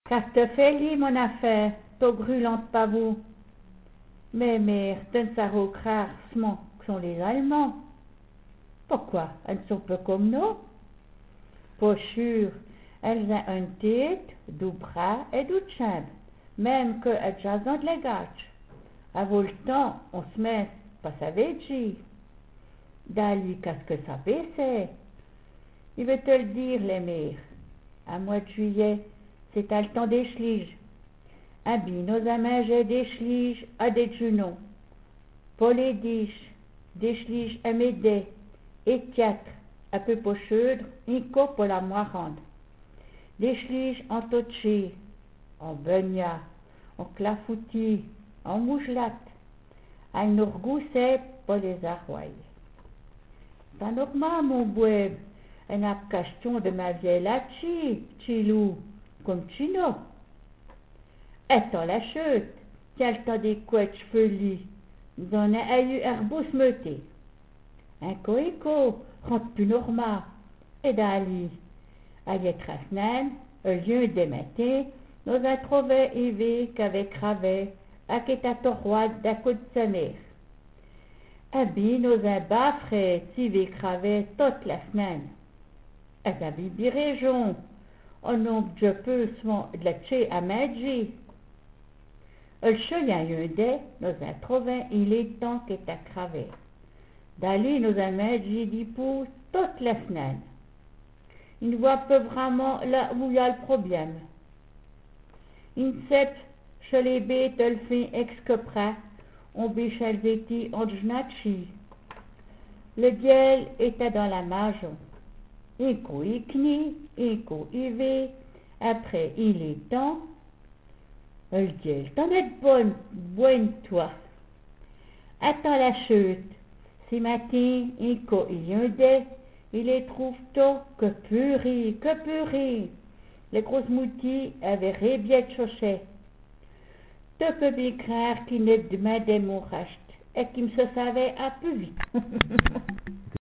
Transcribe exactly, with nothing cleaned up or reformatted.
Castefelli, mon affaire, to brûlante pas vous. Mais mère, t'en savez rarement que sont les Allemands. Pourquoi? Elles sont peu comme nous. Pas sûr, elles ont une tête, deux bras et deux jambes, même que elles ont de la gâche. À le temps, on se met pas sa vêtue. Dali, qu'est-ce que ça c'est? Il veut te le dire, les mères. À mois de juillet, c'est à le temps des schliges. Abi, nos amis, j'ai des schliges à des genoux. Pour les diches, des schliges à m'aider. Et quatre, un peu pocheux, un coup pour la moirande. Des schliges en touché, en beugna, en clafoutis, en mougelate. À nous regousser pour les arroyer. Pas normal, mon boueb. Elle n'a pas question de ma vieille lachi, chilou, comme chino. Attends la chute, quel temps des couettes chevelus, nous en a eu herbous meuté. Un coïco, rentre plus normal, et d'ali. À l'étrasnan, au lieu de matin, nous a trouvé Yves qu'avec Ravet, à qui t'a toroide d'un coup de sa mère. Abi nous a baffré, Yves Ravet, toute la semaine. À la bibi région, on n'a je peux de la tché à Madji. Le chien yundé nous a trouvé il est temps qu'il t'a cravé. Dali nous a Madji dit pour toute la semaine. Il ne voit pas vraiment là où il y a le problème. Il sait chez les bêtes le fin ex-copra, on bichel zéti en jnachi. Le diel était dans la maison. Un coup il knie, un coup il va, après il est temps. Le diel, t'en es bonne, bonne toi. Attends la chute. Ce matin, un coup il y a des, il les trouve tôt que purée, que purée. Les grosses moutilles avaient rébiet chauché. Tu peux bien croire qu'il ne demandait mon rachet et qu'il me se savait un peu vite.